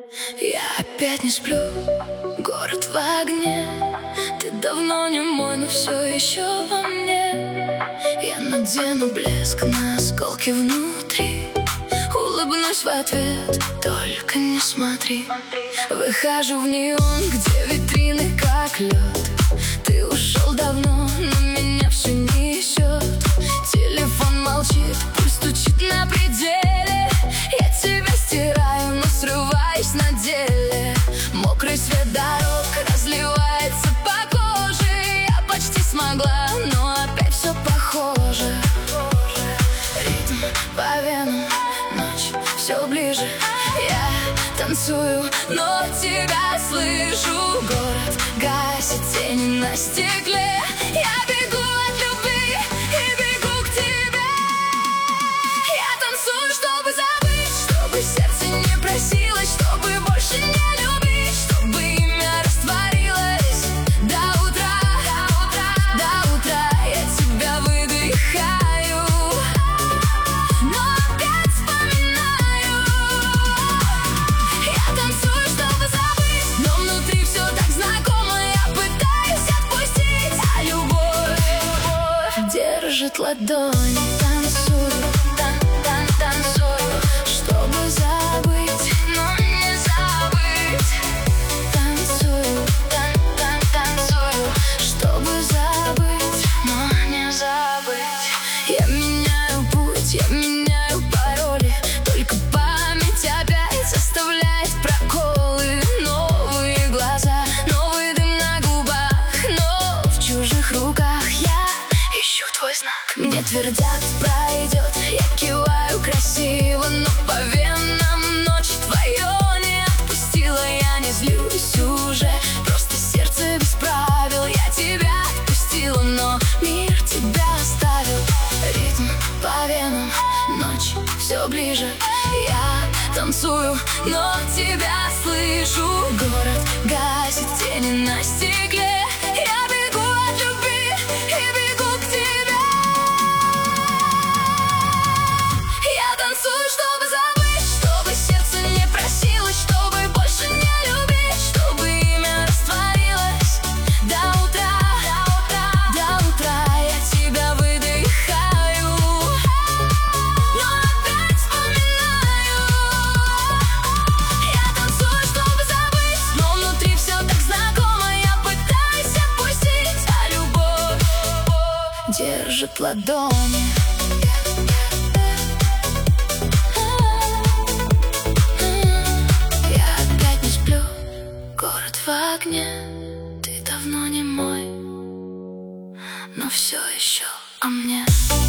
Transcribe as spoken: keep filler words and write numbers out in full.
Я опять не сплю, город в огне. Ты давно не мой, но все еще во мне. Я надену блеск на осколки внутри, улыбнусь в ответ, только не смотри. Выхожу в неон, где витрины как лед. Ты ушел давно, но меня все несет. Телефон молчит, пульс стучит на пределе. Я тебя стираю, но срываюсь на деле. Мокрый свет дорог разливается по коже. Я почти смогла, но опять все похоже. Ритм по венам, ночь все ближе. Я танцую, но тебя слышу. Город гасит тени на стекле. Я бегу от любви и бегу к тебе. Я танцую, чтобы забыть, чтобы сердце не просилось, чтобы больше не любить, чтобы имя растворилось. До утра, до утра, до утра я тебя выдыхаю, но опять вспоминаю. Я танцую, чтобы забыть, но внутри все так знакомо. Я пытаюсь отпустить, а любовь держит ладони. Танцую, тан тан танцую, чтобы забыть, но не забыть. Танцую, тан тан танцую, чтобы забыть, но не забыть. Я меняю путь, я меняю пароли, только память опять заставляет проколы. Новые глаза, новый дым на губах, но в чужих руках я ищу твой знак. Мне твердят, пройдет, я киваю красиво, но по венам ночь твое не отпустила. Я не злюсь уже, просто сердце без правил. Я тебя отпустила, но мир тебя оставил. Ритм по венам, ночь все ближе. Я танцую, но тебя слышу. Город гасит тени на стекле. Я бегу от любви и бегу к тебе. Я танцую, чтобы забыть, чтобы сердце не просилось, чтобы больше не любить, чтобы имя растворилось. До утра, до утра, до утра я тебя выдыхаю, но опять вспоминаю. Я танцую, чтобы забыть, но внутри все так знакомо. Я пытаюсь отпустить, а любовь держит ладони. Я опять не сплю, город в огне. Ты давно не мой, но все еще о мне.